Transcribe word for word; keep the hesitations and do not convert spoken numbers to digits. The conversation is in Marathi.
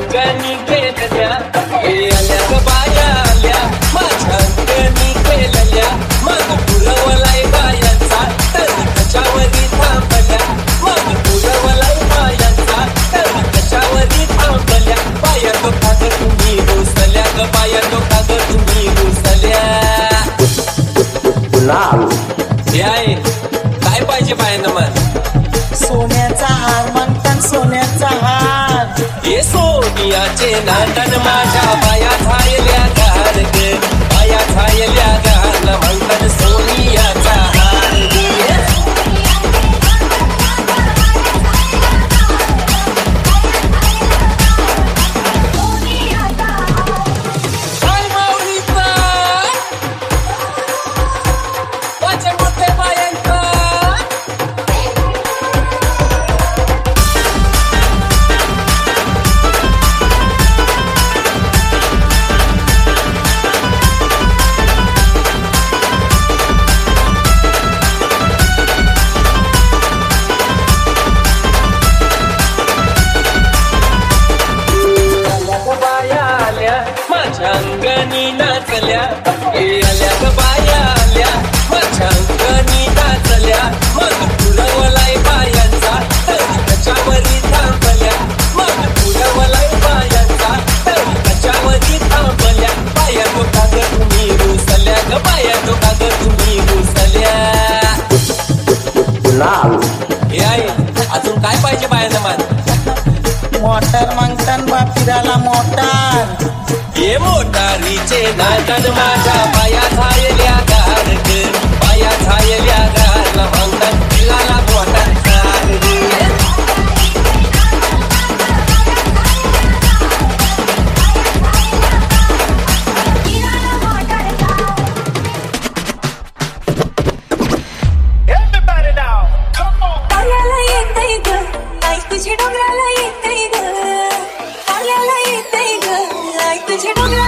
अंगानी गेलेल्या हे आल्या ग बाया आल्या माझ्या अंगानी गेलेल्या मग पुरवलाय बायांचा तर कशावरी थांबल्या मग पुरवलाय बायांचा तर कशावरी थांबल्या बाया तो काग तुम्ही घुसल्या ग बाया तो काग तुम्ही घुसल्या हे आहे काय पाहिजे बायांना मग सोन्याचा हार मागतात सोन्याचा हार हे सोनियाचे नांदन माझ्या बाया झायल्या गार ग बाया झायल्या गार म्हणतात सोनियाचा हार काय माऊलीचा वाचे मोठे बायांचा माझ्या अंगणी नाचल्या हे आल्या ग बाया आल्या माझ्या अंगणी नाचल्या मग पुरवलाय बायांचा तर कशावरी थांबल्या मग पुरवलाय बायांचा तर कशावरी थांबल्या बाया तो काग तुम्ही घुसल्या ग बाया तो काग तुम्ही घुसल्या हे आहे अजून काय पाहिजे बायांना मान मोटार मागतात बापिराला मोटार हे मोटारीचे नांदन माझ्या पाया झायल्या गार ग पाया झायल्या गार म्हणतात पिलाला motor car Everybody now, come on. पायाला येतंय ग आई तुझी डोंगराला येतंय ग पायाला येतंय ग आई तुझी डोंगराला